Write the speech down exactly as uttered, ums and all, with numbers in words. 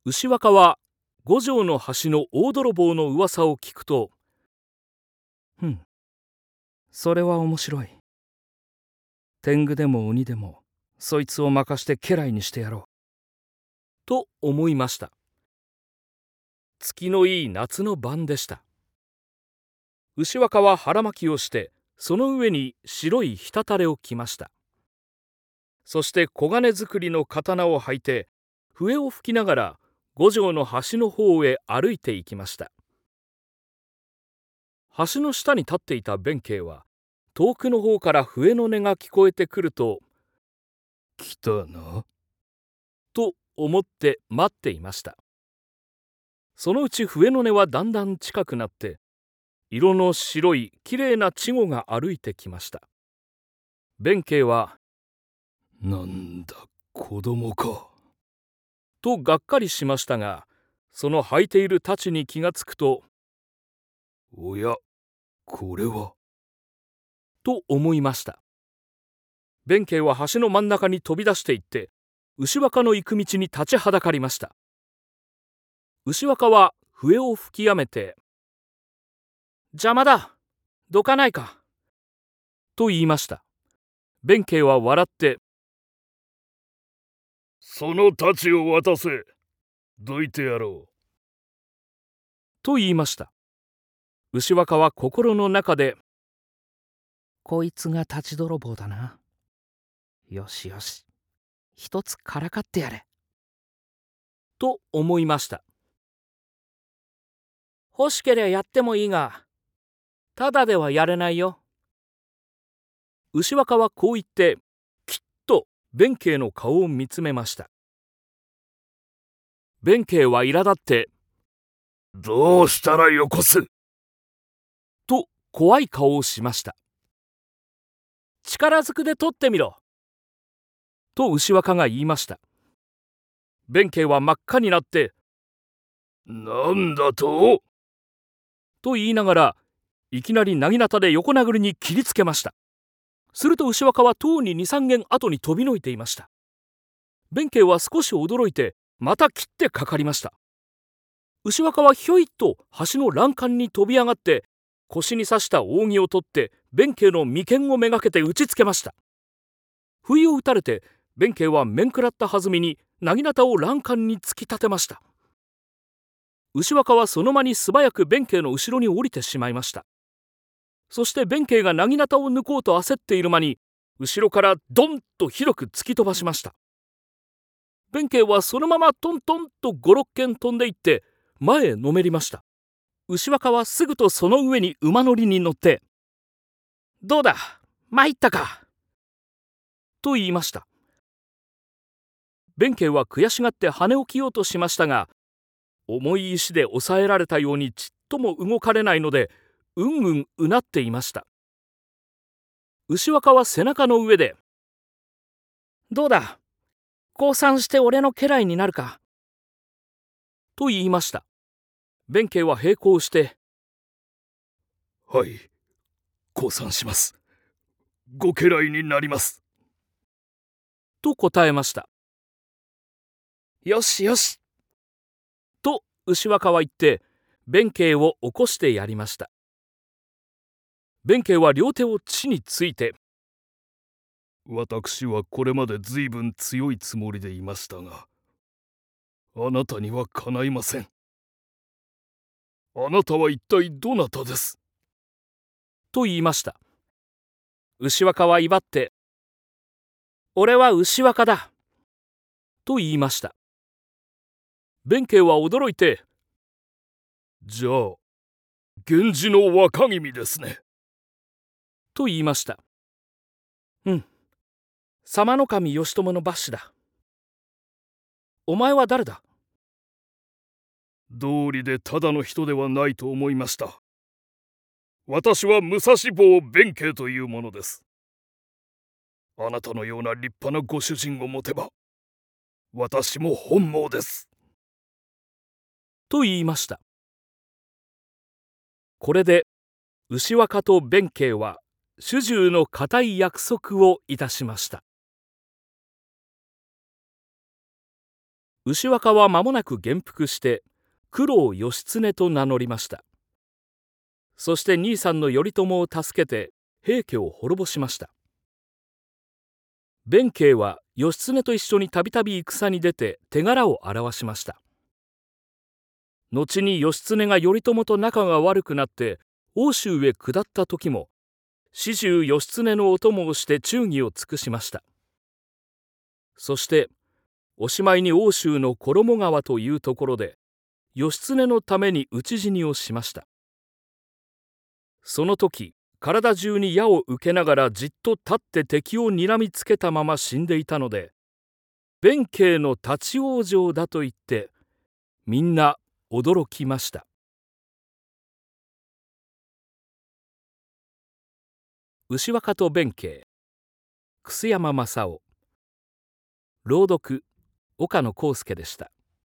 牛若は五条の橋の大泥棒の噂を聞くと、 ふん、それは面白い。天狗でも鬼でもそいつを任して家来にしてやろう。 と思いました。月のいい夏の晩でした。牛若は腹巻きをして、その上に白い滴を着ました。そして黄金作りの刀を履いて、笛を吹きながら五条の橋の方へ歩いていきました。橋の下に立っていた弁慶は、遠くの方から笛の音が聞こえてくると、 来たな、 と思って待っていました。そのうち笛の音はだんだん近くなって、色の白いきれいな稚児が歩いてきました。弁慶は、 なんだ子供か、 とがっかりしましたが、その履いている太刀に気がつくと、 おや、これは。 と思いました。弁慶は橋の真ん中に飛び出していって、牛若の行く道に立ちはだかりました。牛若は笛を吹きやめて、邪魔だ、どかないか、と言いました。弁慶は笑って、 その太刀を渡せ、どいてやろう。 と言いました。牛若は心の中で、 こいつが立ち泥棒だな。よしよし、一つからかってやれ。 と思いました。欲しけりゃやってもいいが、ただではやれないよ。牛若はこう言って、きっと弁慶の顔を見つめました。弁慶は苛立って、 どうしたらよこす、 と怖い顔をしました。力ずくで取ってみろ、と牛若が言いました。弁慶は真っ赤になって、 なんだとと言いながら、いきなり薙刀で横殴りに切りつけました。すると牛若はとうに二三軒後に飛びのいていました。弁慶は少し驚いて、また切ってかかりました。牛若はひょいっと橋の欄干に飛び上がって、腰に刺した扇を取って弁慶の眉間をめがけて打ちつけました。不意を打たれて、弁慶は面食らったはずみに薙刀を欄干に突き立てました。牛若はその間に素早く弁慶の後ろに降りてしまいました。そして弁慶が薙刀を抜こうと焦っている間に、後ろからドンと広く突き飛ばしました。弁慶はそのままトントンと五六軒飛んでいって前へのめりました。牛若はすぐとその上に馬乗りに乗って、どうだ、参ったか、と言いました。弁慶は悔しがって羽を切ようとしましたが、重い石で押さえられたようにちっとも動かれないので、うんうんうなっていました。牛若は背中の上で、どうだ、降参して俺の家来になるか、と言いました。弁慶は並行して、 はい、降参します。ご家来になります。 と答えました。 よしよし、 と牛若は言って、弁慶を起こしてやりました。弁慶は両手を地について、 私はこれまでずいぶん強いつもりでいましたが、あなたにはかないません。あなたは一体どなたです、 と言いました。牛若は威張って、俺は牛若だ、と言いました。弁慶は驚いて、 じゃあ源氏の若君ですね、 と言いました。うん、様の神義朝の抜子だ。お前は誰だ。 道理でただの人ではないと思いました。私は武蔵坊弁慶というものです。あなたのような立派なご主人を持てば、私も本望です。 と言いました。これで牛若と弁慶は主従の固い約束をいたしました。 牛若は間もなく元服して九郎義経と名乗りました。そして兄さんの頼朝を助けて平家を滅ぼしました。弁慶は義経と一緒にたびたび戦に出て手柄を表しました。後に義経が頼朝と仲が悪くなって奥州へ下った時も始終義経のお供をして忠義を尽くしました。そしておしまいに奥州の衣川というところで義経のために討ち死にをしました。その時体中に矢を受けながらじっと立って敵を睨みつけたまま死んでいたので、弁慶の立ち往生だと言ってみんな驚きました。牛若と弁慶、楠山正夫。朗読岡野浩介でした。